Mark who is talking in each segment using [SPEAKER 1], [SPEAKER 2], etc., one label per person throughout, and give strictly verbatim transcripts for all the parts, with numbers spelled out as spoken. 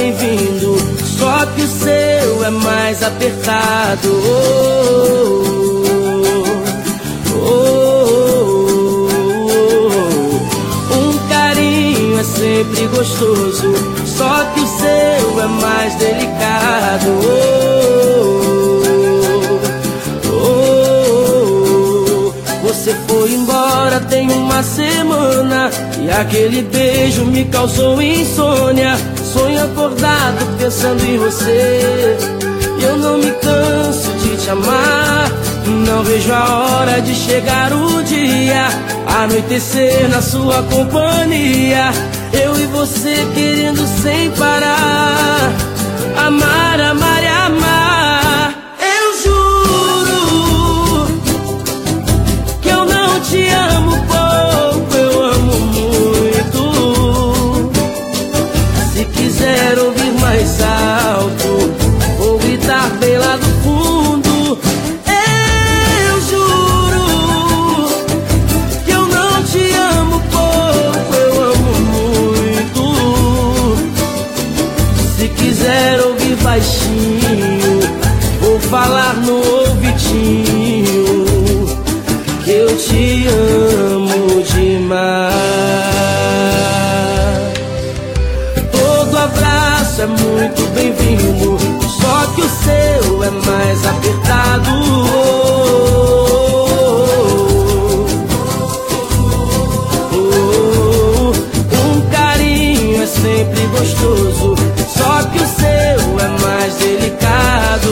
[SPEAKER 1] bem-vindo, só que o seu é mais apertado. Oh, oh, oh, oh. Um carinho é sempre gostoso, só que o seu é mais delicado. Oh, oh, oh. Você foi embora tem uma semana e aquele beijo me causou insônia. Sonho acordado pensando em você, e eu não me canso de te amar. Não vejo a hora de chegar o dia, anoitecer na sua companhia, eu e você querendo sem parar, amar, amar e amar. Eu juro que eu não te amo pouco, eu amo muito. Se quiser ouvir mais alto, vou gritar bem lá do fundo. Eu juro que eu não te amo pouco, eu amo muito. Se quiser ouvir baixinho, vou falar no ouvidinho que eu te amo demais. Todo abraço é muito bem-vindo, só que o seu é mais apertado. Oh, oh, oh. Um carinho é sempre gostoso, só que o seu é mais delicado.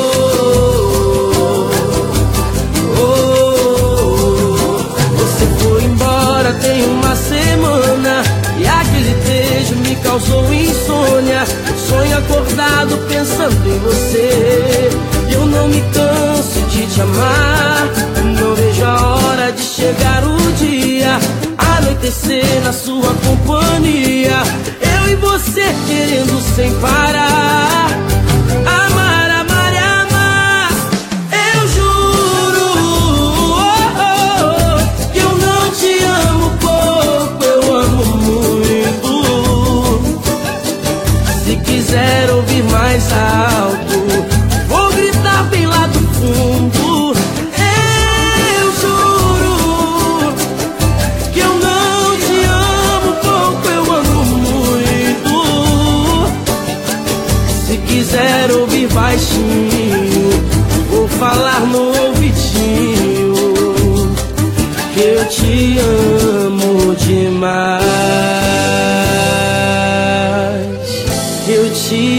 [SPEAKER 1] Oh, oh, oh. Você foi embora tem uma semana e aquele beijo me causou insônia. Sonho acordado pensando em você, e eu não me canso de te amar. Não vejo a hora de chegar o dia, anoitecer na sua companhia, eu e você querendo sem parar, amar, amar e amar. Eu juro oh, oh, oh, que eu não te amo pouco, eu amo muito. Se quiser ouvir mais alto, vou gritar bem lá do fundo. Eu juro que eu não te amo pouco, eu amo muito. Se quiser ouvir baixinho, vou falar no ouvidinho que eu te amo demais. Eu te